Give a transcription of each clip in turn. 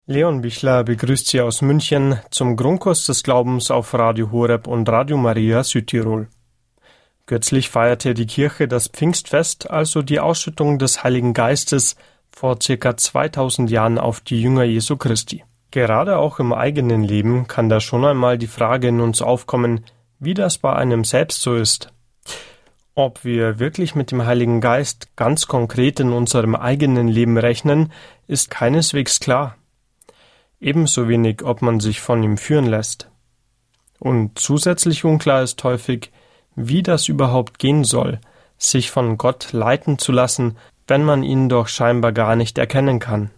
Leon Bichler begrüßt Sie aus München zum Grundkurs des Glaubens auf Radio Horeb und Radio Maria Südtirol. Kürzlich feierte die Kirche das Pfingstfest, also die Ausschüttung des Heiligen Geistes, vor ca. 2000 Jahren auf die Jünger Jesu Christi. Gerade auch im eigenen Leben kann da schon einmal die Frage in uns aufkommen, wie das bei einem selbst so ist. Ob wir wirklich mit dem Heiligen Geist ganz konkret in unserem eigenen Leben rechnen, ist keineswegs klar. Ebenso wenig, ob man sich von ihm führen lässt. Und zusätzlich unklar ist häufig, wie das überhaupt gehen soll, sich von Gott leiten zu lassen, wenn man ihn doch scheinbar gar nicht erkennen kann.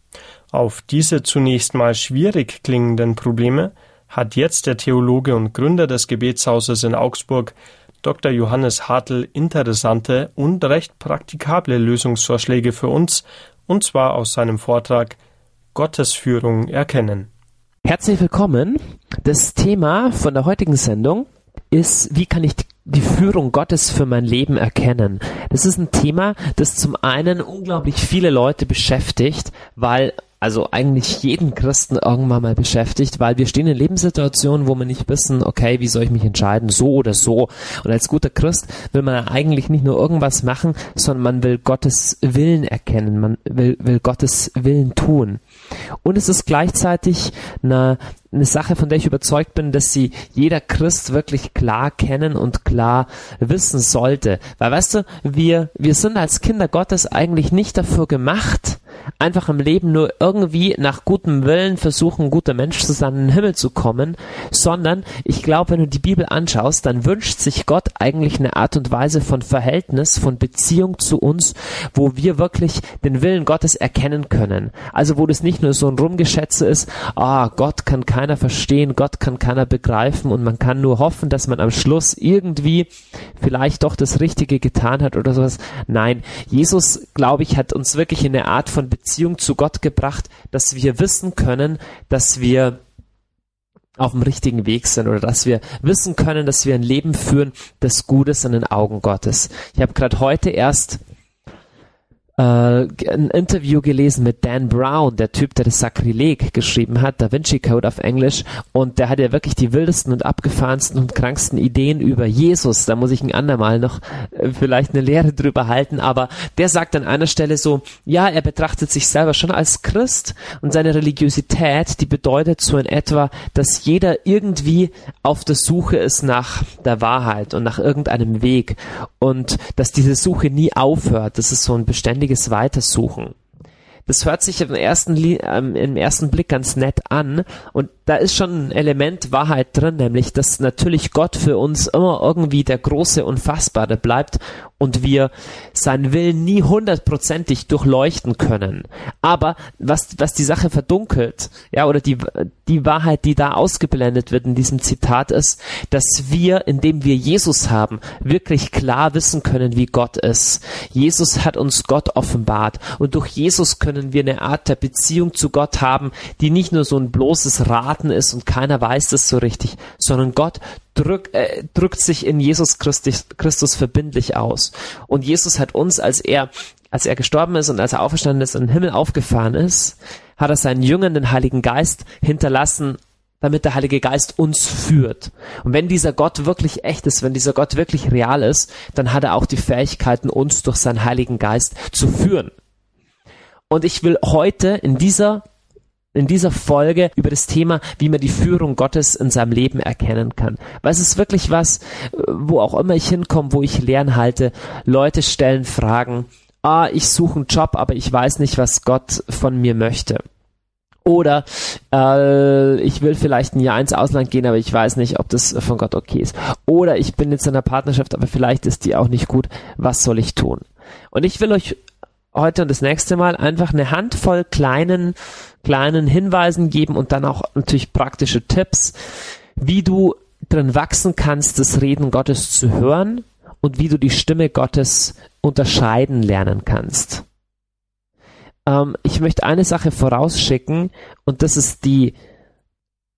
Auf diese zunächst mal schwierig klingenden Probleme hat jetzt der Theologe und Gründer des Gebetshauses in Augsburg, Dr. Johannes Hartl, interessante und recht praktikable Lösungsvorschläge für uns, und zwar aus seinem Vortrag Gottesführung erkennen. Herzlich willkommen. Das Thema von der heutigen Sendung ist, wie kann ich die Führung Gottes für mein Leben erkennen? Das ist ein Thema, das zum einen unglaublich viele Leute beschäftigt, also eigentlich jeden Christen irgendwann mal beschäftigt, weil wir stehen in Lebenssituationen, wo wir nicht wissen, okay, wie soll ich mich entscheiden, so oder so. Und als guter Christ will man eigentlich nicht nur irgendwas machen, sondern man will Gottes Willen erkennen, man will Gottes Willen tun. Und es ist gleichzeitig eine Sache, von der ich überzeugt bin, dass sie jeder Christ wirklich klar kennen und klar wissen sollte. Weil, weißt du, wir sind als Kinder Gottes eigentlich nicht dafür gemacht, einfach im Leben nur irgendwie nach gutem Willen versuchen, ein guter Mensch zu sein, in den Himmel zu kommen, sondern ich glaube, wenn du die Bibel anschaust, dann wünscht sich Gott eigentlich eine Art und Weise von Verhältnis, von Beziehung zu uns, wo wir wirklich den Willen Gottes erkennen können. Also wo das nicht nur so ein Rumgeschätze ist, Gott kann keiner verstehen, Gott kann keiner begreifen und man kann nur hoffen, dass man am Schluss irgendwie vielleicht doch das Richtige getan hat oder sowas. Nein, Jesus, glaube ich, hat uns wirklich in eine Art von Beziehung zu Gott gebracht, dass wir wissen können, dass wir auf dem richtigen Weg sind oder dass wir wissen können, dass wir ein Leben führen, das gut ist in den Augen Gottes. Ich habe gerade heute erst ein Interview gelesen mit Dan Brown, der Typ, der das Sakrileg geschrieben hat, Da Vinci Code auf Englisch, und der hat ja wirklich die wildesten und abgefahrensten und kranksten Ideen über Jesus. Da muss ich ein andermal noch vielleicht eine Lehre drüber halten, aber der sagt an einer Stelle so, ja, er betrachtet sich selber schon als Christ und seine Religiosität, die bedeutet so in etwa, dass jeder irgendwie auf der Suche ist nach der Wahrheit und nach irgendeinem Weg und dass diese Suche nie aufhört. Das ist so ein beständiges Weitersuchen. Das hört sich im ersten Blick ganz nett an und da ist schon ein Element Wahrheit drin, nämlich, dass natürlich Gott für uns immer irgendwie der große Unfassbare bleibt und wir seinen Willen nie 100%ig durchleuchten können. Aber was die Sache verdunkelt, ja, oder die Wahrheit, die da ausgeblendet wird in diesem Zitat ist, dass wir, indem wir Jesus haben, wirklich klar wissen können, wie Gott ist. Jesus hat uns Gott offenbart und durch Jesus können wir eine Art der Beziehung zu Gott haben, die nicht nur so ein bloßes Raten ist und keiner weiß das so richtig, sondern Gott drückt sich in Jesus Christus verbindlich aus. Und Jesus hat uns, als er gestorben ist und als er auferstanden ist und in den Himmel aufgefahren ist, hat er seinen Jüngern den Heiligen Geist hinterlassen, damit der Heilige Geist uns führt. Und wenn dieser Gott wirklich echt ist, wenn dieser Gott wirklich real ist, dann hat er auch die Fähigkeiten, uns durch seinen Heiligen Geist zu führen. Und ich will heute in dieser Folge über das Thema, wie man die Führung Gottes in seinem Leben erkennen kann. Weil es ist wirklich was, wo auch immer ich hinkomme, wo ich Lehren halte, Leute stellen Fragen, ich suche einen Job, aber ich weiß nicht, was Gott von mir möchte. Oder ich will vielleicht ein Jahr ins Ausland gehen, aber ich weiß nicht, ob das von Gott okay ist. Oder ich bin jetzt in einer Partnerschaft, aber vielleicht ist die auch nicht gut. Was soll ich tun? Und ich will euch heute und das nächste Mal einfach eine Handvoll kleinen Hinweisen geben und dann auch natürlich praktische Tipps, wie du drin wachsen kannst, das Reden Gottes zu hören und wie du die Stimme Gottes unterscheiden lernen kannst. Ich möchte eine Sache vorausschicken und das ist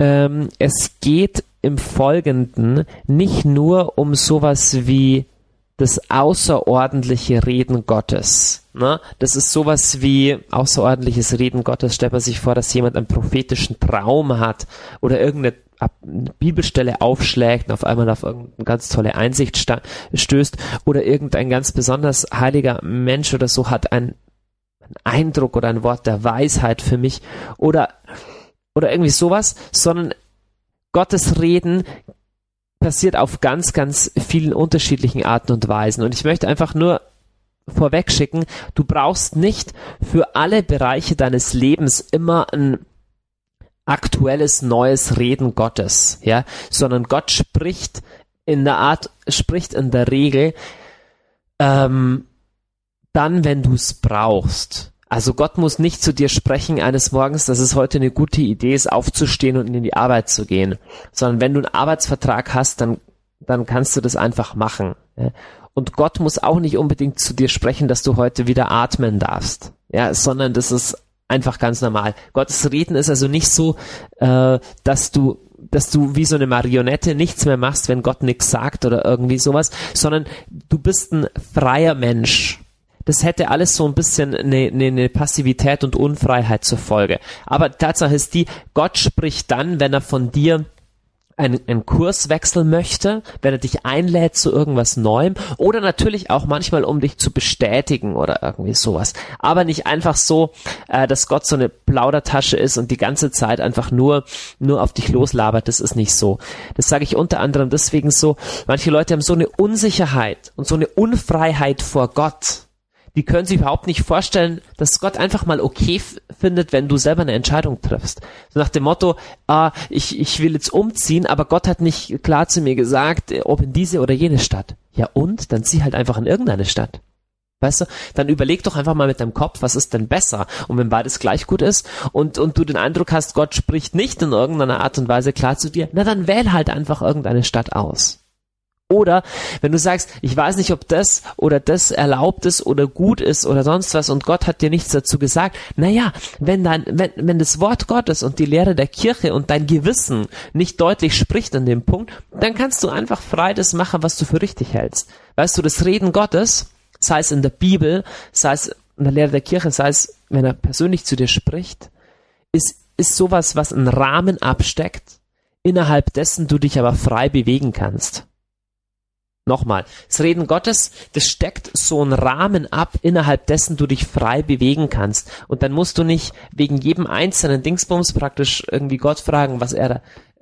es geht im Folgenden nicht nur um sowas wie das außerordentliche Reden Gottes. Ne? Das ist sowas wie außerordentliches Reden Gottes. Stellt man sich vor, dass jemand einen prophetischen Traum hat oder irgendeine Bibelstelle aufschlägt und auf einmal auf irgendeine ganz tolle Einsicht stößt oder irgendein ganz besonders heiliger Mensch oder so hat einen Eindruck oder ein Wort der Weisheit für mich oder irgendwie sowas, sondern Gottes Reden passiert auf ganz, ganz vielen unterschiedlichen Arten und Weisen. Und ich möchte einfach nur vorweg schicken, du brauchst nicht für alle Bereiche deines Lebens immer ein aktuelles, neues Reden Gottes, ja, sondern Gott spricht in der Regel dann, wenn du es brauchst. Also Gott muss nicht zu dir sprechen eines Morgens, dass es heute eine gute Idee ist, aufzustehen und in die Arbeit zu gehen, sondern wenn du einen Arbeitsvertrag hast, dann kannst du das einfach machen. Ja? Und Gott muss auch nicht unbedingt zu dir sprechen, dass du heute wieder atmen darfst, ja, sondern das ist einfach ganz normal. Gottes Reden ist also nicht so, dass du wie so eine Marionette nichts mehr machst, wenn Gott nichts sagt oder irgendwie sowas, sondern du bist ein freier Mensch. Das hätte alles so ein bisschen eine Passivität und Unfreiheit zur Folge. Aber Tatsache ist die, Gott spricht dann, wenn er von dir einen Kurs wechseln möchte, wenn er dich einlädt zu irgendwas Neuem oder natürlich auch manchmal, um dich zu bestätigen oder irgendwie sowas. Aber nicht einfach so, dass Gott so eine Plaudertasche ist und die ganze Zeit einfach nur auf dich loslabert. Das ist nicht so. Das sage ich unter anderem deswegen so, manche Leute haben so eine Unsicherheit und so eine Unfreiheit vor Gott. Die können sich überhaupt nicht vorstellen, dass Gott einfach mal okay findet, wenn du selber eine Entscheidung triffst. So nach dem Motto, ich will jetzt umziehen, aber Gott hat nicht klar zu mir gesagt, ob in diese oder jene Stadt. Ja und? Dann zieh halt einfach in irgendeine Stadt. Weißt du? Dann überleg doch einfach mal mit deinem Kopf, was ist denn besser? Und wenn beides gleich gut ist und du den Eindruck hast, Gott spricht nicht in irgendeiner Art und Weise klar zu dir, na dann wähl halt einfach irgendeine Stadt aus. Oder wenn du sagst, ich weiß nicht, ob das oder das erlaubt ist oder gut ist oder sonst was und Gott hat dir nichts dazu gesagt, naja, wenn das Wort Gottes und die Lehre der Kirche und dein Gewissen nicht deutlich spricht an dem Punkt, dann kannst du einfach frei das machen, was du für richtig hältst. Weißt du, das Reden Gottes, sei es in der Bibel, sei es in der Lehre der Kirche, sei es, wenn er persönlich zu dir spricht, ist sowas, was einen Rahmen absteckt, innerhalb dessen du dich aber frei bewegen kannst. Nochmal, das Reden Gottes, das steckt so einen Rahmen ab, innerhalb dessen du dich frei bewegen kannst. Und dann musst du nicht wegen jedem einzelnen Dingsbums praktisch irgendwie Gott fragen, was er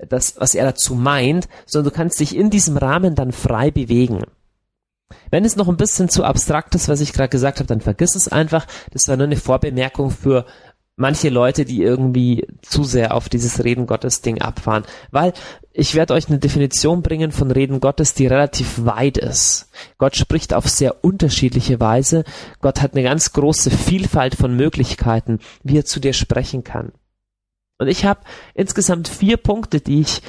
dazu meint, sondern du kannst dich in diesem Rahmen dann frei bewegen. Wenn es noch ein bisschen zu abstrakt ist, was ich gerade gesagt habe, dann vergiss es einfach. Das war nur eine Vorbemerkung für manche Leute, die irgendwie zu sehr auf dieses Reden Gottes Ding abfahren. Weil ich werde euch eine Definition bringen von Reden Gottes, die relativ weit ist. Gott spricht auf sehr unterschiedliche Weise. Gott hat eine ganz große Vielfalt von Möglichkeiten, wie er zu dir sprechen kann. Und ich habe insgesamt 4 Punkte, die ich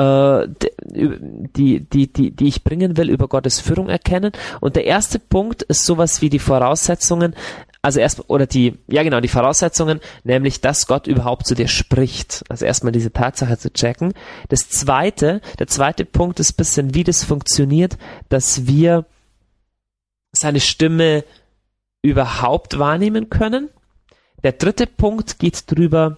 bringen will, über Gottes Führung erkennen. Und der erste Punkt ist sowas wie die Voraussetzungen, die Voraussetzungen, nämlich, dass Gott überhaupt zu dir spricht. Also erstmal diese Tatsache zu checken. Der zweite Punkt ist ein bisschen, wie das funktioniert, dass wir seine Stimme überhaupt wahrnehmen können. Der dritte Punkt geht drüber,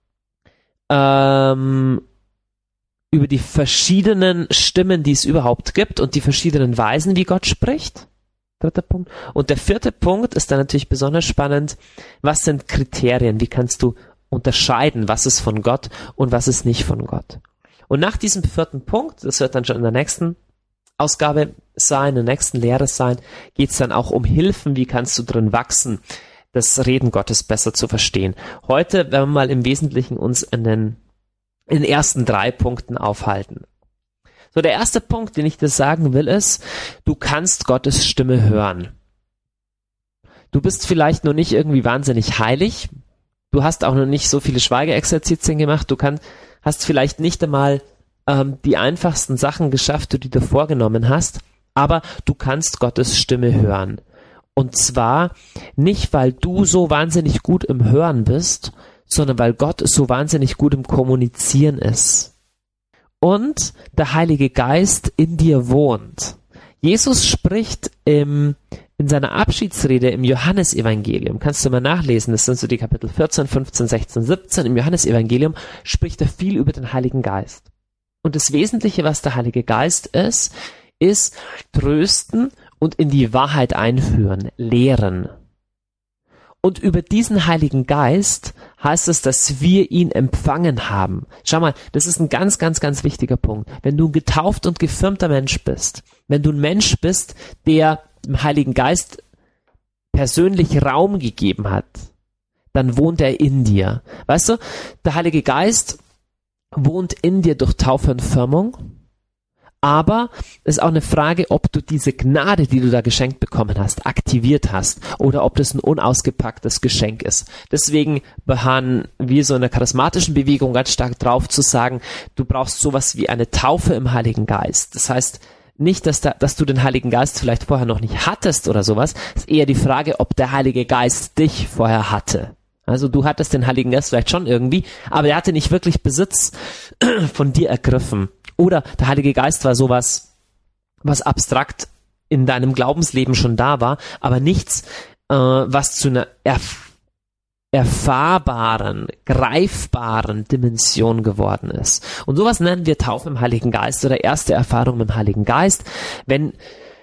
über die verschiedenen Stimmen, die es überhaupt gibt und die verschiedenen Weisen, wie Gott spricht. Dritter Punkt. Und der vierte Punkt ist dann natürlich besonders spannend. Was sind Kriterien? Wie kannst du unterscheiden, was ist von Gott und was ist nicht von Gott? Und nach diesem vierten Punkt, das wird dann schon in der nächsten Ausgabe sein, in der nächsten Lehre sein, geht es dann auch um Hilfen. Wie kannst du drin wachsen, das Reden Gottes besser zu verstehen? Heute werden wir mal im Wesentlichen uns in den ersten 3 Punkten aufhalten. So, der erste Punkt, den ich dir sagen will, ist, du kannst Gottes Stimme hören. Du bist vielleicht noch nicht irgendwie wahnsinnig heilig. Du hast auch noch nicht so viele Schweigeexerzitien gemacht. Du hast vielleicht nicht einmal die einfachsten Sachen geschafft, die du vorgenommen hast. Aber du kannst Gottes Stimme hören. Und zwar nicht, weil du so wahnsinnig gut im Hören bist, sondern weil Gott so wahnsinnig gut im Kommunizieren ist. Und der Heilige Geist in dir wohnt. Jesus spricht in seiner Abschiedsrede im Johannesevangelium, kannst du mal nachlesen, das sind so die Kapitel 14, 15, 16, 17, im Johannesevangelium spricht er viel über den Heiligen Geist. Und das Wesentliche, was der Heilige Geist ist trösten und in die Wahrheit einführen, lehren. Und über diesen Heiligen Geist heißt es, dass wir ihn empfangen haben. Schau mal, das ist ein ganz, ganz, ganz wichtiger Punkt. Wenn du ein getauft und gefirmter Mensch bist, wenn du ein Mensch bist, der dem Heiligen Geist persönlich Raum gegeben hat, dann wohnt er in dir. Weißt du, der Heilige Geist wohnt in dir durch Taufe und Firmung. Aber es ist auch eine Frage, ob du diese Gnade, die du da geschenkt bekommen hast, aktiviert hast oder ob das ein unausgepacktes Geschenk ist. Deswegen beharren wir so in der charismatischen Bewegung ganz stark drauf zu sagen, du brauchst sowas wie eine Taufe im Heiligen Geist. Das heißt nicht, dass du den Heiligen Geist vielleicht vorher noch nicht hattest oder sowas. Es ist eher die Frage, ob der Heilige Geist dich vorher hatte. Also du hattest den Heiligen Geist vielleicht schon irgendwie, aber er hatte nicht wirklich Besitz von dir ergriffen. Oder der Heilige Geist war sowas, was abstrakt in deinem Glaubensleben schon da war, aber nichts, was zu einer erfahrbaren, greifbaren Dimension geworden ist. Und sowas nennen wir Taufe im Heiligen Geist oder erste Erfahrung mit dem Heiligen Geist, wenn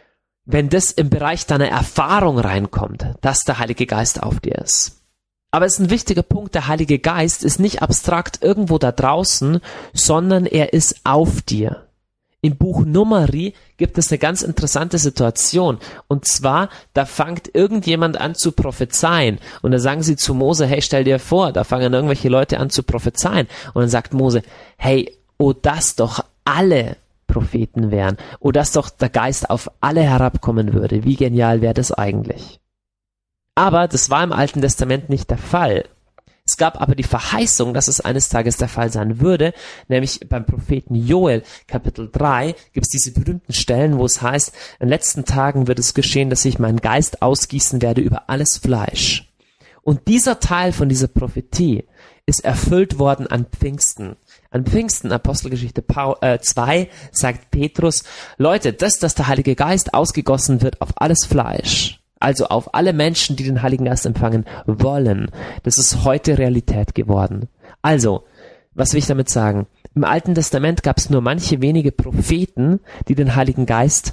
das im Bereich deiner Erfahrung reinkommt, dass der Heilige Geist auf dir ist. Aber es ist ein wichtiger Punkt, der Heilige Geist ist nicht abstrakt irgendwo da draußen, sondern er ist auf dir. Im Buch Numeri gibt es eine ganz interessante Situation. Und zwar, da fängt irgendjemand an zu prophezeien. Und da sagen sie zu Mose, hey, stell dir vor, da fangen irgendwelche Leute an zu prophezeien. Und dann sagt Mose, hey, oh, dass doch alle Propheten wären. Oh, dass doch der Geist auf alle herabkommen würde. Wie genial wäre das eigentlich? Aber das war im Alten Testament nicht der Fall. Es gab aber die Verheißung, dass es eines Tages der Fall sein würde, nämlich beim Propheten Joel, Kapitel 3, gibt es diese berühmten Stellen, wo es heißt, in den letzten Tagen wird es geschehen, dass ich meinen Geist ausgießen werde über alles Fleisch. Und dieser Teil von dieser Prophetie ist erfüllt worden an Pfingsten. An Pfingsten, Apostelgeschichte 2, sagt Petrus, Leute, dass der Heilige Geist ausgegossen wird auf alles Fleisch, also auf alle Menschen, die den Heiligen Geist empfangen wollen. Das ist heute Realität geworden. Also, was will ich damit sagen? Im Alten Testament gab es nur manche wenige Propheten, die den Heiligen Geist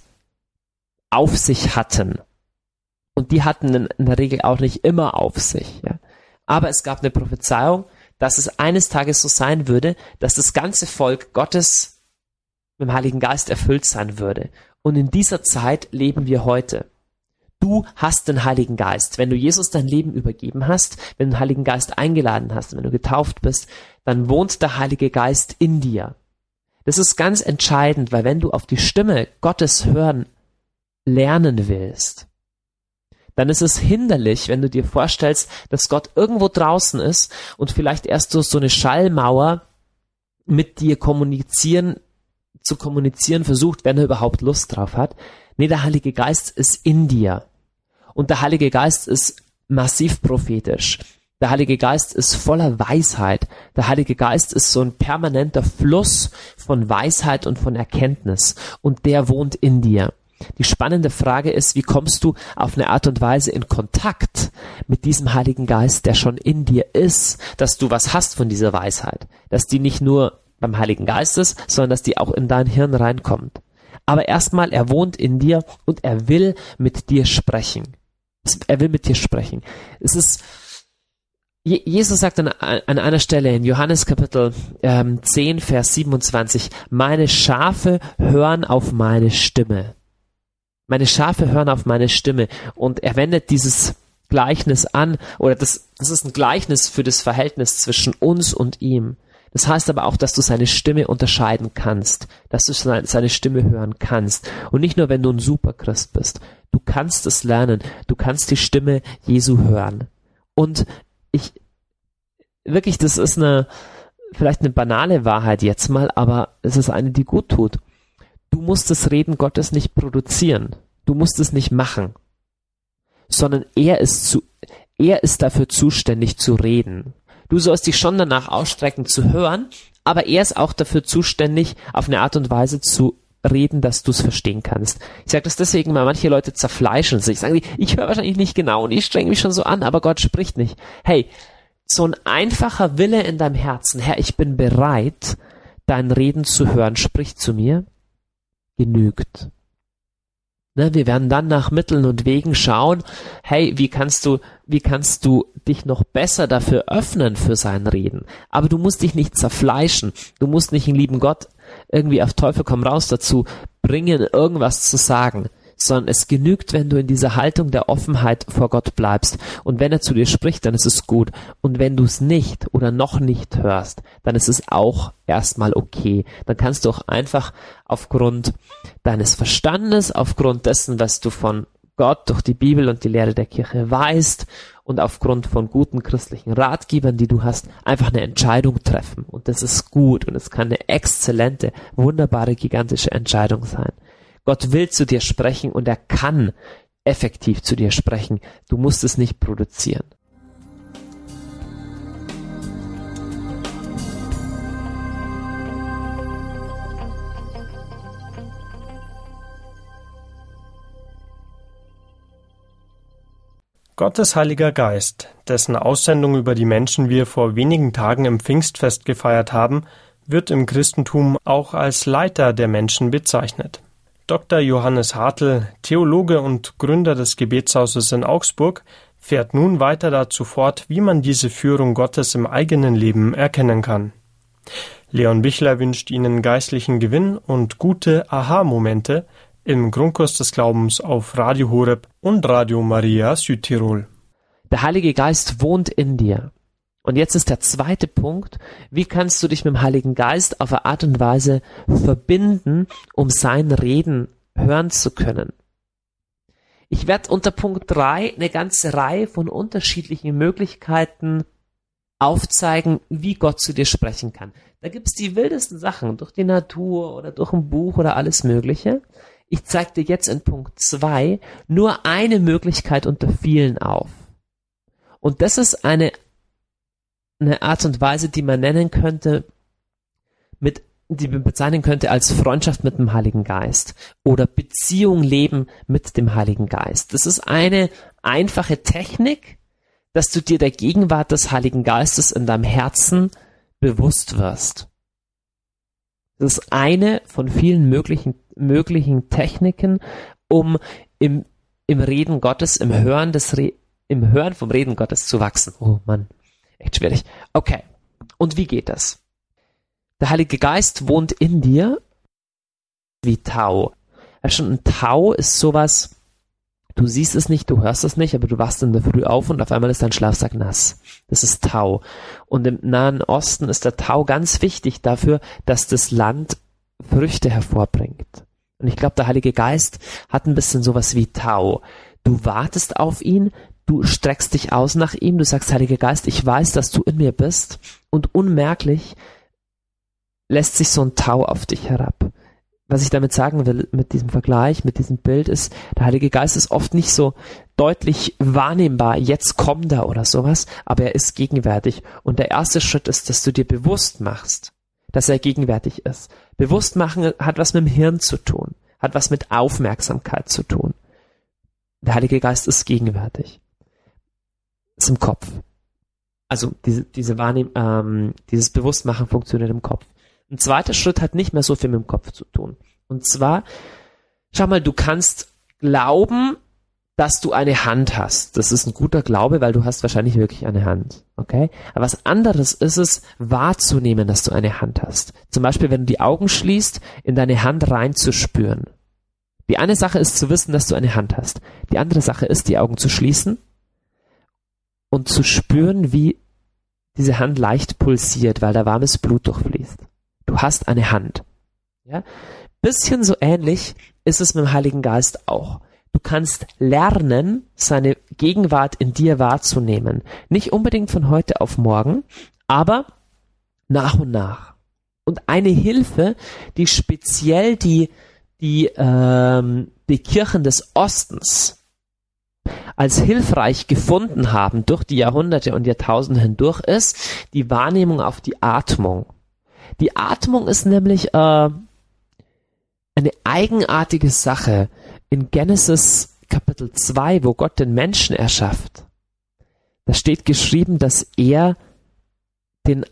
auf sich hatten. Und die hatten in der Regel auch nicht immer auf sich. Ja. Aber es gab eine Prophezeiung, dass es eines Tages so sein würde, dass das ganze Volk Gottes mit dem Heiligen Geist erfüllt sein würde. Und in dieser Zeit leben wir heute. Du hast den Heiligen Geist. Wenn du Jesus dein Leben übergeben hast, wenn du den Heiligen Geist eingeladen hast, wenn du getauft bist, dann wohnt der Heilige Geist in dir. Das ist ganz entscheidend, weil wenn du auf die Stimme Gottes hören lernen willst, dann ist es hinderlich, wenn du dir vorstellst, dass Gott irgendwo draußen ist und vielleicht erst so eine Schallmauer mit dir kommunizieren versucht, wenn er überhaupt Lust drauf hat. Nee, der Heilige Geist ist in dir. Und der Heilige Geist ist massiv prophetisch. Der Heilige Geist ist voller Weisheit. Der Heilige Geist ist so ein permanenter Fluss von Weisheit und von Erkenntnis. Und der wohnt in dir. Die spannende Frage ist, wie kommst du auf eine Art und Weise in Kontakt mit diesem Heiligen Geist, der schon in dir ist, dass du was hast von dieser Weisheit. Dass die nicht nur beim Heiligen Geist ist, sondern dass die auch in dein Hirn reinkommt. Aber erstmal, er wohnt in dir und er will mit dir sprechen. Er will mit dir sprechen. Es ist, Jesus sagt an einer Stelle in Johannes Kapitel 10, Vers 27, meine Schafe hören auf meine Stimme. Meine Schafe hören auf meine Stimme. Und er wendet dieses Gleichnis an, oder das ist ein Gleichnis für das Verhältnis zwischen uns und ihm. Das heißt aber auch, dass du seine Stimme unterscheiden kannst, dass du seine Stimme hören kannst. Und nicht nur, wenn du ein Superchrist bist. Du kannst es lernen. Du kannst die Stimme Jesu hören. Und das ist vielleicht eine banale Wahrheit jetzt mal, aber es ist eine, die gut tut. Du musst das Reden Gottes nicht produzieren. Du musst es nicht machen. Sondern er ist dafür zuständig zu reden. Du sollst dich schon danach ausstrecken zu hören, aber er ist auch dafür zuständig, auf eine Art und Weise zu reden, dass du es verstehen kannst. Ich sage das deswegen, weil manche Leute zerfleischen sich. Sagen die, ich höre wahrscheinlich nicht genau und ich strenge mich schon so an, aber Gott spricht nicht. Hey, so ein einfacher Wille in deinem Herzen, Herr, ich bin bereit, dein Reden zu hören, sprich zu mir, genügt. Ne, wir werden dann nach Mitteln und Wegen schauen, hey, wie kannst du dich noch besser dafür öffnen für sein Reden? Aber du musst dich nicht zerfleischen. Du musst nicht den lieben Gott irgendwie auf Teufel komm raus dazu bringen, irgendwas zu sagen, sondern es genügt, wenn du in dieser Haltung der Offenheit vor Gott bleibst. Und wenn er zu dir spricht, dann ist es gut. Und wenn du es nicht oder noch nicht hörst, dann ist es auch erstmal okay. Dann kannst du auch einfach aufgrund deines Verstandes, aufgrund dessen, was du von Gott durch die Bibel und die Lehre der Kirche weißt und aufgrund von guten christlichen Ratgebern, die du hast, einfach eine Entscheidung treffen. Und das ist gut und es kann eine exzellente, wunderbare, gigantische Entscheidung sein. Gott will zu dir sprechen und er kann effektiv zu dir sprechen. Du musst es nicht produzieren. Gottes Heiliger Geist, dessen Aussendung über die Menschen wir vor wenigen Tagen im Pfingstfest gefeiert haben, wird im Christentum auch als Leiter der Menschen bezeichnet. Dr. Johannes Hartl, Theologe und Gründer des Gebetshauses in Augsburg, fährt nun weiter dazu fort, wie man diese Führung Gottes im eigenen Leben erkennen kann. Leon Bichler wünscht Ihnen geistlichen Gewinn und gute Aha-Momente im Grundkurs des Glaubens auf Radio Horeb und Radio Maria Südtirol. Der Heilige Geist wohnt in dir. Und jetzt ist der zweite Punkt, wie kannst du dich mit dem Heiligen Geist auf eine Art und Weise verbinden, um sein Reden hören zu können. Ich werde unter Punkt 3 eine ganze Reihe von unterschiedlichen Möglichkeiten aufzeigen, wie Gott zu dir sprechen kann. Da gibt es die wildesten Sachen, durch die Natur oder durch ein Buch oder alles Mögliche. Ich zeige dir jetzt in Punkt 2 nur eine Möglichkeit unter vielen auf. Und das ist eine Art und Weise, die man nennen könnte, die man bezeichnen könnte als Freundschaft mit dem Heiligen Geist oder Beziehung leben mit dem Heiligen Geist. Das ist eine einfache Technik, dass du dir der Gegenwart des Heiligen Geistes in deinem Herzen bewusst wirst. Das ist eine von vielen möglichen Techniken, um im Reden Gottes, im Hören vom Reden Gottes zu wachsen. Oh Mann. Echt schwierig. Okay. Und wie geht das? Der Heilige Geist wohnt in dir wie Tau. Ja, schon ein Tau ist sowas, du siehst es nicht, du hörst es nicht, aber du wachst in der Früh auf und auf einmal ist dein Schlafsack nass. Das ist Tau. Und im Nahen Osten ist der Tau ganz wichtig dafür, dass das Land Früchte hervorbringt. Und ich glaube, der Heilige Geist hat ein bisschen sowas wie Tau. Du wartest auf ihn, du streckst dich aus nach ihm, du sagst, Heiliger Geist, ich weiß, dass du in mir bist, und unmerklich lässt sich so ein Tau auf dich herab. Was ich damit sagen will, mit diesem Vergleich, mit diesem Bild ist, der Heilige Geist ist oft nicht so deutlich wahrnehmbar, jetzt kommt er oder sowas, aber er ist gegenwärtig. Und der erste Schritt ist, dass du dir bewusst machst, dass er gegenwärtig ist. Bewusst machen hat was mit dem Hirn zu tun, hat was mit Aufmerksamkeit zu tun. Der Heilige Geist ist gegenwärtig. Ist im Kopf. Also dieses Bewusstmachen funktioniert im Kopf. Ein zweiter Schritt hat nicht mehr so viel mit dem Kopf zu tun. Und zwar, schau mal, du kannst glauben, dass du eine Hand hast. Das ist ein guter Glaube, weil du hast wahrscheinlich wirklich eine Hand. Okay? Aber was anderes ist es, wahrzunehmen, dass du eine Hand hast. Zum Beispiel, wenn du die Augen schließt, in deine Hand reinzuspüren. Die eine Sache ist zu wissen, dass du eine Hand hast. Die andere Sache ist, die Augen zu schließen und zu spüren, wie diese Hand leicht pulsiert, weil da warmes Blut durchfließt. Du hast eine Hand. Ja? Bisschen so ähnlich ist es mit dem Heiligen Geist auch. Du kannst lernen, seine Gegenwart in dir wahrzunehmen. Nicht unbedingt von heute auf morgen, aber nach und nach. Und eine Hilfe, die speziell die Kirchen des Ostens als hilfreich gefunden haben durch die Jahrhunderte und Jahrtausende hindurch, ist die Wahrnehmung auf die Atmung. Die Atmung ist nämlich eine eigenartige Sache in Genesis Kapitel 2, wo Gott den Menschen erschafft. Da steht geschrieben, dass er den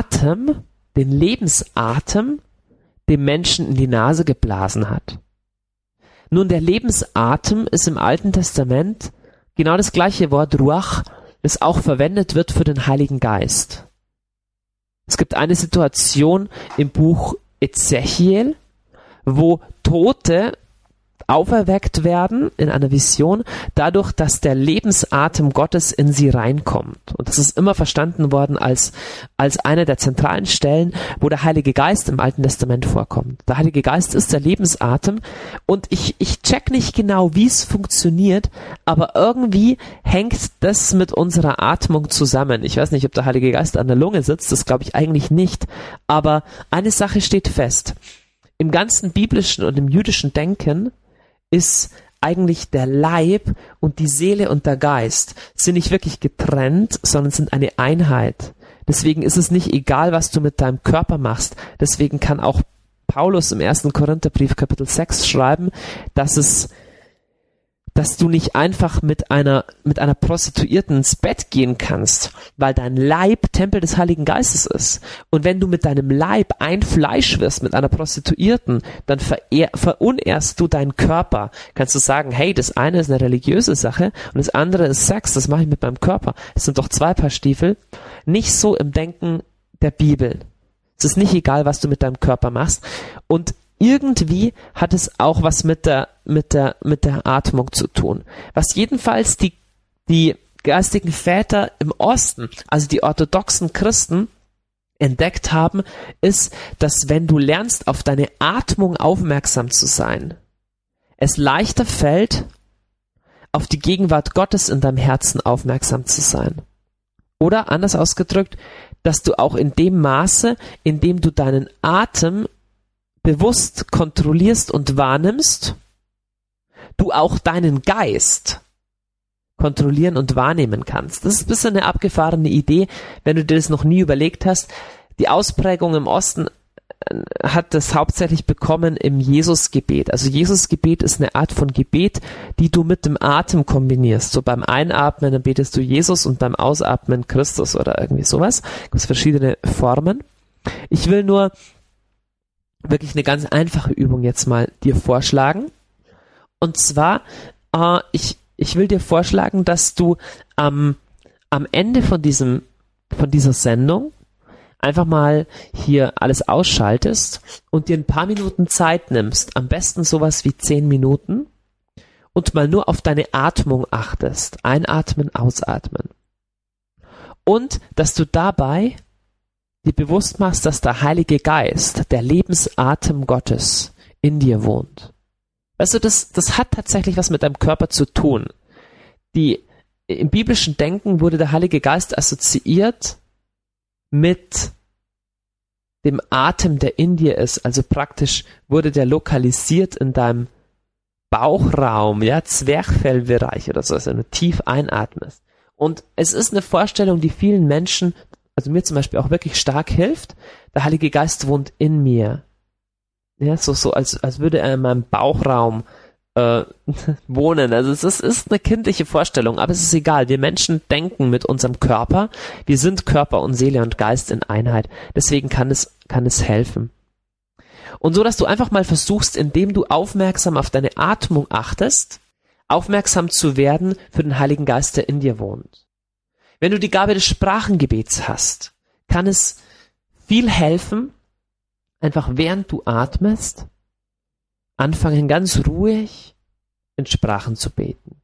Lebensatem dem Menschen in die Nase geblasen hat. Nun, der Lebensatem ist im Alten Testament genau das gleiche Wort Ruach, das auch verwendet wird für den Heiligen Geist. Es gibt eine Situation im Buch Ezechiel, wo Tote auferweckt werden in einer Vision, dadurch, dass der Lebensatem Gottes in sie reinkommt. Und das ist immer verstanden worden als eine der zentralen Stellen, wo der Heilige Geist im Alten Testament vorkommt. Der Heilige Geist ist der Lebensatem und ich check nicht genau, wie es funktioniert, aber irgendwie hängt das mit unserer Atmung zusammen. Ich weiß nicht, ob der Heilige Geist an der Lunge sitzt, das glaube ich eigentlich nicht, aber eine Sache steht fest. Im ganzen biblischen und im jüdischen Denken ist eigentlich der Leib und die Seele und der Geist sind nicht wirklich getrennt, sondern sind eine Einheit. Deswegen ist es nicht egal, was du mit deinem Körper machst. Deswegen kann auch Paulus im 1. Korintherbrief Kapitel 6 schreiben, dass du nicht einfach mit einer Prostituierten ins Bett gehen kannst, weil dein Leib Tempel des Heiligen Geistes ist. Und wenn du mit deinem Leib ein Fleisch wirst mit einer Prostituierten, dann verunehrst du deinen Körper. Kannst du sagen, hey, das eine ist eine religiöse Sache und das andere ist Sex, das mache ich mit meinem Körper. Es sind doch zwei Paar Stiefel. Nicht so im Denken der Bibel. Es ist nicht egal, was du mit deinem Körper machst. Und irgendwie hat es auch was mit der Atmung zu tun. Was jedenfalls die geistigen Väter im Osten, also die orthodoxen Christen, entdeckt haben, ist, dass wenn du lernst, auf deine Atmung aufmerksam zu sein, es leichter fällt, auf die Gegenwart Gottes in deinem Herzen aufmerksam zu sein. Oder anders ausgedrückt, dass du auch in dem Maße, in dem du deinen Atem bewusst kontrollierst und wahrnimmst, du auch deinen Geist kontrollieren und wahrnehmen kannst. Das ist ein bisschen eine abgefahrene Idee, wenn du dir das noch nie überlegt hast. Die Ausprägung im Osten hat das hauptsächlich bekommen im Jesusgebet. Also Jesusgebet ist eine Art von Gebet, die du mit dem Atem kombinierst. So beim Einatmen, dann betest du Jesus und beim Ausatmen Christus oder irgendwie sowas. Es gibt verschiedene Formen. Ich will nur wirklich eine ganz einfache Übung jetzt mal dir vorschlagen. Und zwar, ich will dir vorschlagen, dass du am Ende von dieser Sendung einfach mal hier alles ausschaltest und dir ein paar Minuten Zeit nimmst, am besten sowas wie 10 Minuten, und mal nur auf deine Atmung achtest. Einatmen, ausatmen. Und dass du dabei dir bewusst machst, dass der Heilige Geist, der Lebensatem Gottes, in dir wohnt. Weißt du, das hat tatsächlich was mit deinem Körper zu tun. Im biblischen Denken wurde der Heilige Geist assoziiert mit dem Atem, der in dir ist. Also praktisch wurde der lokalisiert in deinem Bauchraum, ja, Zwerchfellbereich oder so, also wenn du tief einatmest. Und es ist eine Vorstellung, die vielen Menschen, also mir zum Beispiel auch wirklich stark hilft. Der Heilige Geist wohnt in mir. Ja, so als würde er in meinem Bauchraum wohnen. Also es ist eine kindliche Vorstellung, aber es ist egal. Wir Menschen denken mit unserem Körper. Wir sind Körper und Seele und Geist in Einheit. Deswegen kann es helfen. Und so, dass du einfach mal versuchst, indem du aufmerksam auf deine Atmung achtest, aufmerksam zu werden für den Heiligen Geist, der in dir wohnt. Wenn du die Gabe des Sprachengebets hast, kann es viel helfen, einfach während du atmest, anfangen ganz ruhig in Sprachen zu beten.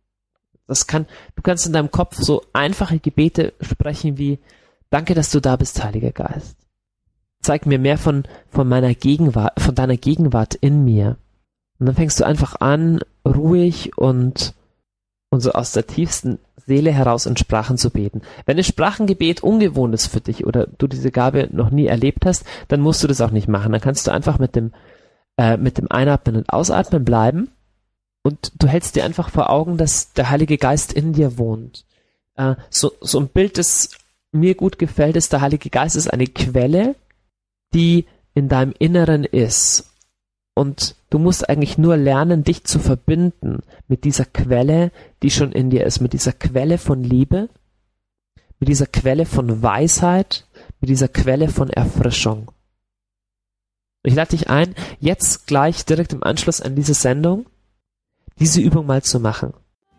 Du kannst in deinem Kopf so einfache Gebete sprechen wie: Danke, dass du da bist, Heiliger Geist. Zeig mir mehr von meiner Gegenwart, von deiner Gegenwart in mir. Und dann fängst du einfach an, ruhig und so aus der tiefsten Seele heraus in Sprachen zu beten. Wenn das Sprachengebet ungewohnt ist für dich oder du diese Gabe noch nie erlebt hast, dann musst du das auch nicht machen. Dann kannst du einfach mit dem Einatmen und Ausatmen bleiben und du hältst dir einfach vor Augen, dass der Heilige Geist in dir wohnt. So ein Bild, das mir gut gefällt, ist, der Heilige Geist ist eine Quelle, die in deinem Inneren ist. Und du musst eigentlich nur lernen, dich zu verbinden mit dieser Quelle, die schon in dir ist, mit dieser Quelle von Liebe, mit dieser Quelle von Weisheit, mit dieser Quelle von Erfrischung. Ich lade dich ein, jetzt gleich direkt im Anschluss an diese Sendung, diese Übung mal zu machen.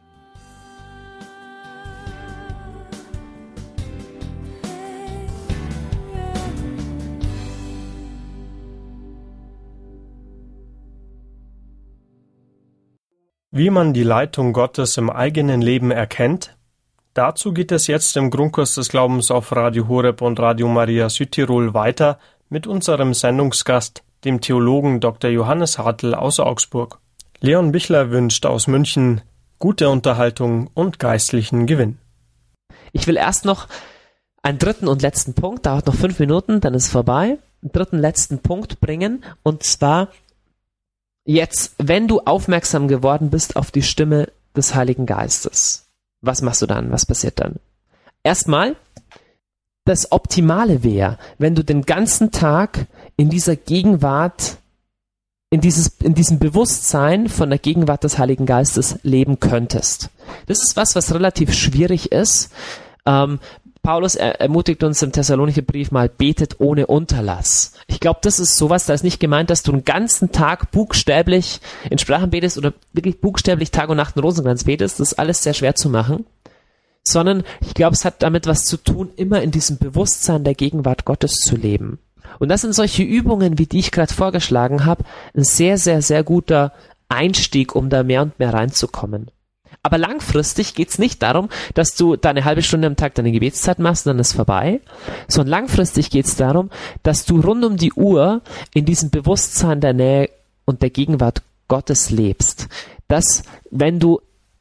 Wie man die Leitung Gottes im eigenen Leben erkennt, dazu geht es jetzt im Grundkurs des Glaubens auf Radio Horeb und Radio Maria Südtirol weiter mit unserem Sendungsgast, dem Theologen Dr. Johannes Hartl aus Augsburg. Leon Bichler wünscht aus München gute Unterhaltung und geistlichen Gewinn. Ich will erst noch einen dritten und letzten Punkt, dauert noch 5 Minuten, dann ist es vorbei, einen dritten letzten Punkt bringen, und zwar jetzt, wenn du aufmerksam geworden bist auf die Stimme des Heiligen Geistes, was machst du dann? Was passiert dann? Erstmal, das Optimale wäre, wenn du den ganzen Tag in dieser Gegenwart, in diesem Bewusstsein von der Gegenwart des Heiligen Geistes leben könntest. Das ist was relativ schwierig ist. Paulus ermutigt uns im Thessalonicher Brief mal, betet ohne Unterlass. Ich glaube, das ist sowas, da ist nicht gemeint, dass du den ganzen Tag buchstäblich in Sprachen betest oder wirklich buchstäblich Tag und Nacht einen Rosenkranz betest. Das ist alles sehr schwer zu machen. Sondern ich glaube, es hat damit was zu tun, immer in diesem Bewusstsein der Gegenwart Gottes zu leben. Und das sind solche Übungen, wie die ich gerade vorgeschlagen habe, ein sehr, sehr, sehr guter Einstieg, um da mehr und mehr reinzukommen. Aber langfristig geht's nicht darum, dass du da eine halbe Stunde am Tag deine Gebetszeit machst und dann ist vorbei, sondern langfristig geht's darum, dass du rund um die Uhr in diesem Bewusstsein der Nähe und der Gegenwart Gottes lebst. Dass, wenn du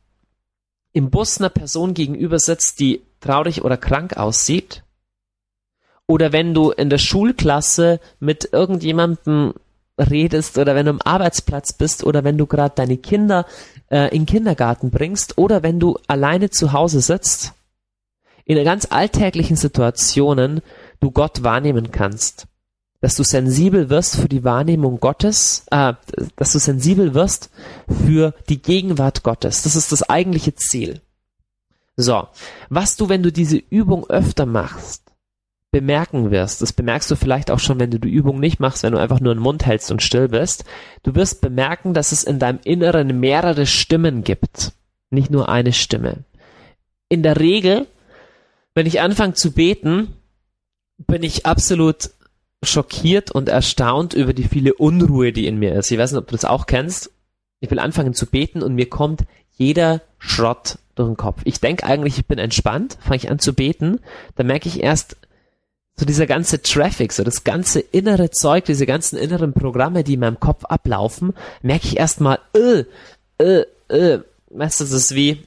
im Bus einer Person gegenüber sitzt, die traurig oder krank aussieht, oder wenn du in der Schulklasse mit irgendjemandem redest, oder wenn du am Arbeitsplatz bist, oder wenn du gerade deine Kinder in den Kindergarten bringst, oder wenn du alleine zu Hause sitzt, in ganz alltäglichen Situationen du Gott wahrnehmen kannst. Dass du sensibel wirst für die Wahrnehmung Gottes, dass du sensibel wirst für die Gegenwart Gottes. Das ist das eigentliche Ziel. So, was du, wenn du diese Übung öfter machst, bemerken wirst, das bemerkst du vielleicht auch schon, wenn du die Übung nicht machst, wenn du einfach nur den Mund hältst und still bist, du wirst bemerken, dass es in deinem Inneren mehrere Stimmen gibt, nicht nur eine Stimme. In der Regel, wenn ich anfange zu beten, bin ich absolut schockiert und erstaunt über die viele Unruhe, die in mir ist. Ich weiß nicht, ob du das auch kennst. Ich will anfangen zu beten und mir kommt jeder Schrott durch den Kopf. Ich denke eigentlich, ich bin entspannt, fange ich an zu beten, dann merke ich erst, so dieser ganze Traffic, so das ganze innere Zeug, diese ganzen inneren Programme, die in meinem Kopf ablaufen, merke ich erstmal, weißt du, das ist wie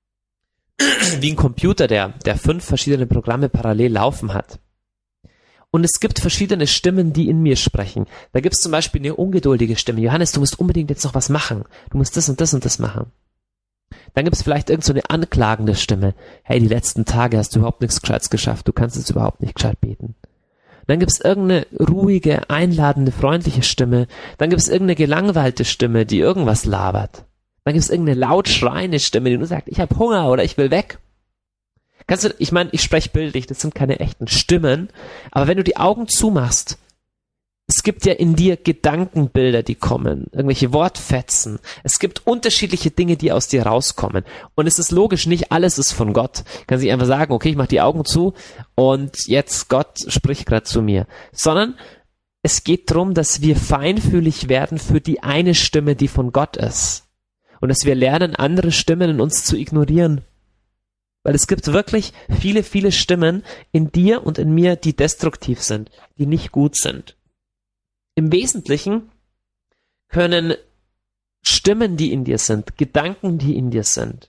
ein Computer, der 5 verschiedene Programme parallel laufen hat. Und es gibt verschiedene Stimmen, die in mir sprechen. Da gibt es zum Beispiel eine ungeduldige Stimme. Johannes, du musst unbedingt jetzt noch was machen. Du musst das und das und das machen. Dann gibt es vielleicht irgend so eine anklagende Stimme. Hey, die letzten Tage hast du überhaupt nichts Gescheites geschafft. Du kannst jetzt überhaupt nicht gescheit beten. Dann gibt es irgendeine ruhige, einladende, freundliche Stimme. Dann gibt es irgendeine gelangweilte Stimme, die irgendwas labert. Dann gibt es irgendeine laut schreiende Stimme, die nur sagt, ich habe Hunger oder ich will weg. Kannst du, ich meine, ich spreche bildlich, das sind keine echten Stimmen, aber wenn du die Augen zumachst, es gibt ja in dir Gedankenbilder, die kommen, irgendwelche Wortfetzen. Es gibt unterschiedliche Dinge, die aus dir rauskommen. Und es ist logisch, nicht alles ist von Gott. Du kannst nicht einfach sagen, okay, ich mache die Augen zu und jetzt Gott spricht gerade zu mir. Sondern es geht darum, dass wir feinfühlig werden für die eine Stimme, die von Gott ist. Und dass wir lernen, andere Stimmen in uns zu ignorieren. Weil es gibt wirklich viele, viele Stimmen in dir und in mir, die destruktiv sind, die nicht gut sind. Im Wesentlichen können Stimmen, die in dir sind, Gedanken, die in dir sind,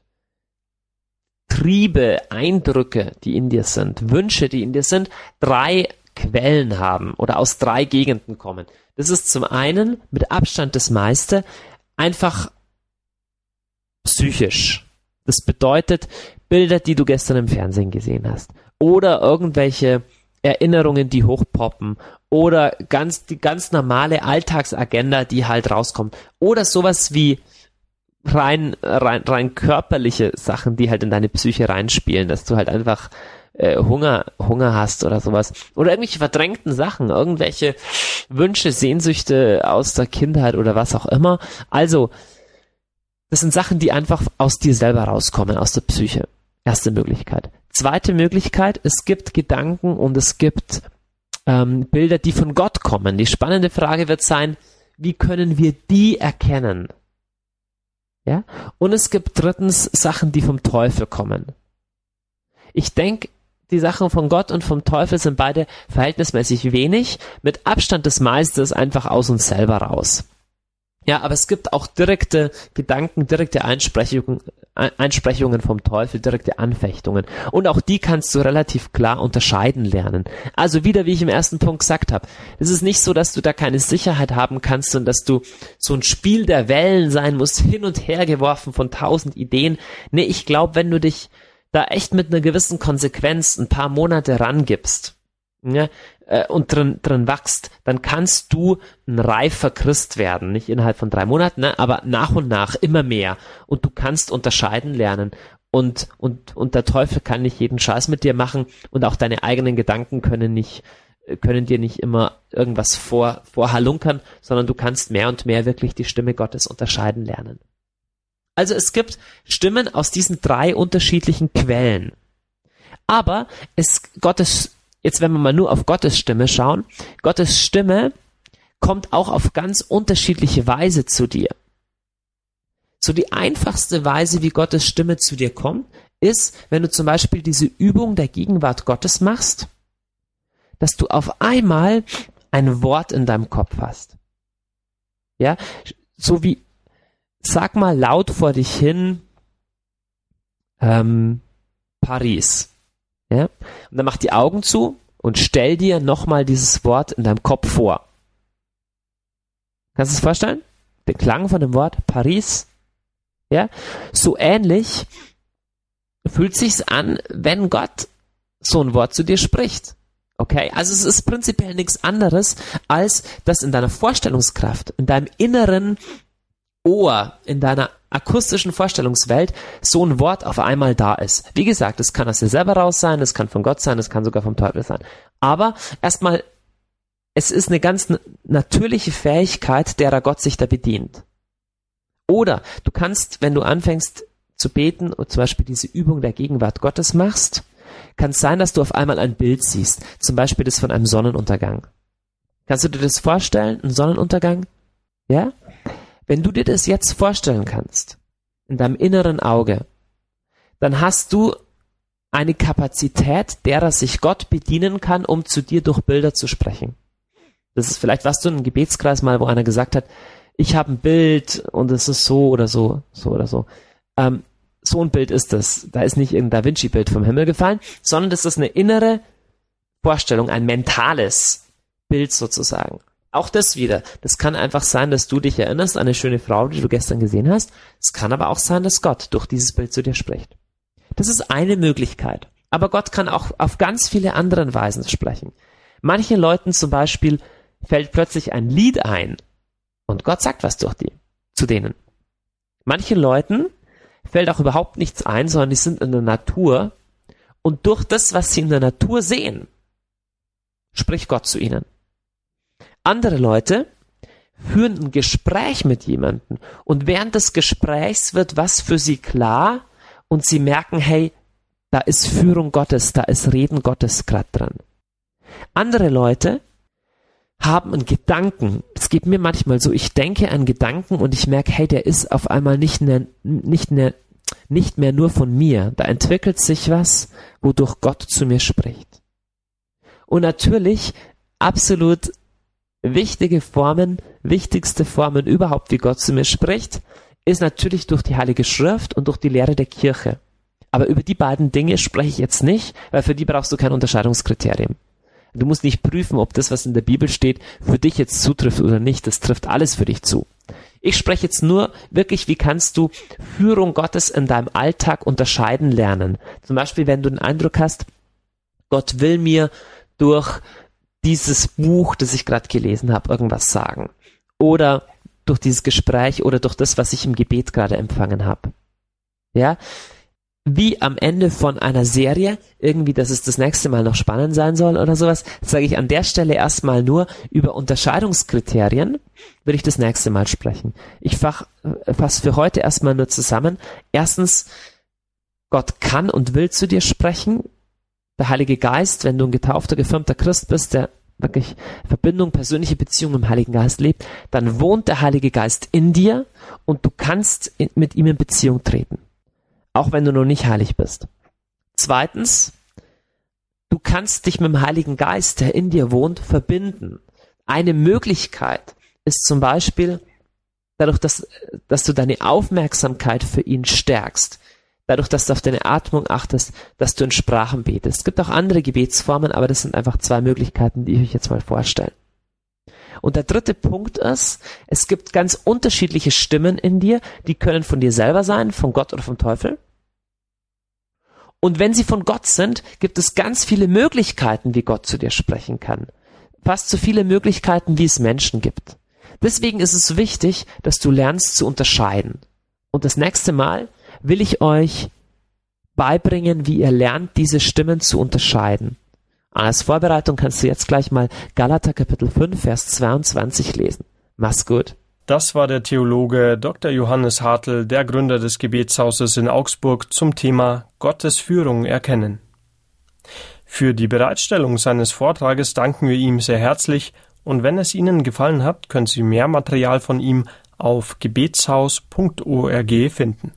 Triebe, Eindrücke, die in dir sind, Wünsche, die in dir sind, 3 Quellen haben oder aus 3 Gegenden kommen. Das ist zum einen mit Abstand das meiste einfach psychisch. Das bedeutet Bilder, die du gestern im Fernsehen gesehen hast oder irgendwelche Erinnerungen, die hochpoppen oder die ganz normale Alltagsagenda, die halt rauskommt oder sowas wie rein körperliche Sachen, die halt in deine Psyche reinspielen, dass du halt einfach Hunger hast oder sowas. Oder irgendwelche verdrängten Sachen, irgendwelche Wünsche, Sehnsüchte aus der Kindheit oder was auch immer. Also, das sind Sachen, die einfach aus dir selber rauskommen, aus der Psyche. Erste Möglichkeit. Zweite Möglichkeit, es gibt Gedanken und es gibt Bilder, die von Gott kommen. Die spannende Frage wird sein, wie können wir die erkennen? Ja? Und es gibt drittens Sachen, die vom Teufel kommen. Ich denke, die Sachen von Gott und vom Teufel sind beide verhältnismäßig wenig. Mit Abstand das meiste ist einfach aus uns selber raus. Ja, aber es gibt auch direkte Gedanken, direkte Einsprechungen vom Teufel, direkte Anfechtungen. Und auch die kannst du relativ klar unterscheiden lernen. Also wieder, wie ich im ersten Punkt gesagt habe, es ist nicht so, dass du da keine Sicherheit haben kannst und dass du so ein Spiel der Wellen sein musst, hin und her geworfen von 1000 Ideen. Nee, ich glaube, wenn du dich da echt mit einer gewissen Konsequenz ein paar Monate rangibst, ja, und drin wachst, dann kannst du ein reifer Christ werden. Nicht innerhalb von 3 Monaten, ne, aber nach und nach immer mehr. Und du kannst unterscheiden lernen. Und der Teufel kann nicht jeden Scheiß mit dir machen und auch deine eigenen Gedanken können dir nicht immer irgendwas vorhalunkern, sondern du kannst mehr und mehr wirklich die Stimme Gottes unterscheiden lernen. Also es gibt Stimmen aus diesen 3 unterschiedlichen Quellen. Aber jetzt wenn wir mal nur auf Gottes Stimme schauen, Gottes Stimme kommt auch auf ganz unterschiedliche Weise zu dir. So die einfachste Weise, wie Gottes Stimme zu dir kommt, ist, wenn du zum Beispiel diese Übung der Gegenwart Gottes machst, dass du auf einmal ein Wort in deinem Kopf hast. Ja, so wie, sag mal laut vor dich hin, Paris. Ja? Und dann mach die Augen zu und stell dir nochmal dieses Wort in deinem Kopf vor. Kannst du es vorstellen? Der Klang von dem Wort Paris. Ja? So ähnlich fühlt sich's an, wenn Gott so ein Wort zu dir spricht. Okay? Also es ist prinzipiell nichts anderes, als dass in deiner Vorstellungskraft, in deinem inneren Ohr, in deiner akustischen Vorstellungswelt so ein Wort auf einmal da ist. Wie gesagt, es kann aus dir selber raus sein, es kann von Gott sein, es kann sogar vom Teufel sein. Aber erstmal, es ist eine ganz natürliche Fähigkeit, derer Gott sich da bedient. Oder du kannst, wenn du anfängst zu beten und zum Beispiel diese Übung der Gegenwart Gottes machst, kann es sein, dass du auf einmal ein Bild siehst. Zum Beispiel das von einem Sonnenuntergang. Kannst du dir das vorstellen, ein Sonnenuntergang? Ja? Wenn du dir das jetzt vorstellen kannst, in deinem inneren Auge, dann hast du eine Kapazität, derer sich Gott bedienen kann, um zu dir durch Bilder zu sprechen. Das ist vielleicht, warst du in einem Gebetskreis mal, wo einer gesagt hat, ich habe ein Bild und es ist so oder so, so oder so. So ein Bild ist das. Da ist nicht irgendein Da Vinci-Bild vom Himmel gefallen, sondern das ist eine innere Vorstellung, ein mentales Bild sozusagen. Auch das wieder. Das kann einfach sein, dass du dich erinnerst an eine schöne Frau, die du gestern gesehen hast. Es kann aber auch sein, dass Gott durch dieses Bild zu dir spricht. Das ist eine Möglichkeit. Aber Gott kann auch auf ganz viele andere Weisen sprechen. Manchen Leuten zum Beispiel fällt plötzlich ein Lied ein und Gott sagt was zu denen. Manchen Leuten fällt auch überhaupt nichts ein, sondern die sind in der Natur und durch das, was sie in der Natur sehen, spricht Gott zu ihnen. Andere Leute führen ein Gespräch mit jemandem und während des Gesprächs wird was für sie klar und sie merken, hey, da ist Führung Gottes, da ist Reden Gottes gerade dran. Andere Leute haben einen Gedanken. Es geht mir manchmal so, ich denke einen Gedanken und ich merke, hey, der ist auf einmal nicht mehr nur von mir. Da entwickelt sich was, wodurch Gott zu mir spricht. Und natürlich absolut wichtigste Formen überhaupt, wie Gott zu mir spricht, ist natürlich durch die Heilige Schrift und durch die Lehre der Kirche. Aber über die beiden Dinge spreche ich jetzt nicht, weil für die brauchst du kein Unterscheidungskriterium. Du musst nicht prüfen, ob das, was in der Bibel steht, für dich jetzt zutrifft oder nicht. Das trifft alles für dich zu. Ich spreche jetzt nur wirklich, wie kannst du Führung Gottes in deinem Alltag unterscheiden lernen. Zum Beispiel, wenn du den Eindruck hast, Gott will mir durch dieses Buch, das ich gerade gelesen habe, irgendwas sagen. Oder durch dieses Gespräch oder durch das, was ich im Gebet gerade empfangen habe. Ja, wie am Ende von einer Serie, irgendwie, dass es das nächste Mal noch spannend sein soll oder sowas, sage ich an der Stelle erstmal nur, über Unterscheidungskriterien würde ich das nächste Mal sprechen. Ich fasse für heute erstmal nur zusammen. Erstens, Gott kann und will zu dir sprechen. Der Heilige Geist, wenn du ein getaufter, gefirmter Christ bist, der wirklich Verbindung, persönliche Beziehung mit dem Heiligen Geist lebt, dann wohnt der Heilige Geist in dir und du kannst mit ihm in Beziehung treten. Auch wenn du noch nicht heilig bist. Zweitens, du kannst dich mit dem Heiligen Geist, der in dir wohnt, verbinden. Eine Möglichkeit ist zum Beispiel, dadurch, dass du deine Aufmerksamkeit für ihn stärkst, dadurch, dass du auf deine Atmung achtest, dass du in Sprachen betest. Es gibt auch andere Gebetsformen, aber das sind einfach 2 Möglichkeiten, die ich euch jetzt mal vorstelle. Und der dritte Punkt ist, es gibt ganz unterschiedliche Stimmen in dir, die können von dir selber sein, von Gott oder vom Teufel. Und wenn sie von Gott sind, gibt es ganz viele Möglichkeiten, wie Gott zu dir sprechen kann. Fast so viele Möglichkeiten, wie es Menschen gibt. Deswegen ist es wichtig, dass du lernst zu unterscheiden. Und das nächste Mal will ich euch beibringen, wie ihr lernt, diese Stimmen zu unterscheiden. Als Vorbereitung kannst du jetzt gleich mal Galater Kapitel 5, Vers 22 lesen. Mach's gut. Das war der Theologe Dr. Johannes Hartl, der Gründer des Gebetshauses in Augsburg, zum Thema Gottes Führung erkennen. Für die Bereitstellung seines Vortrages danken wir ihm sehr herzlich, und wenn es Ihnen gefallen hat, können Sie mehr Material von ihm auf gebetshaus.org finden.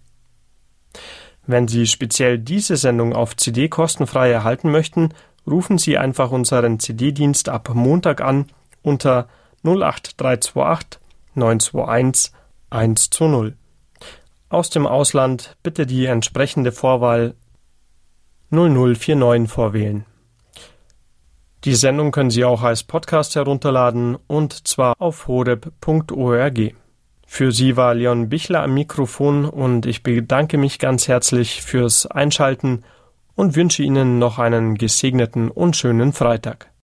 Wenn Sie speziell diese Sendung auf CD kostenfrei erhalten möchten, rufen Sie einfach unseren CD-Dienst ab Montag an unter 08328 921 120. Aus dem Ausland bitte die entsprechende Vorwahl 0049 vorwählen. Die Sendung können Sie auch als Podcast herunterladen, und zwar auf horeb.org. Für Sie war Leon Bichler am Mikrofon, und ich bedanke mich ganz herzlich fürs Einschalten und wünsche Ihnen noch einen gesegneten und schönen Freitag.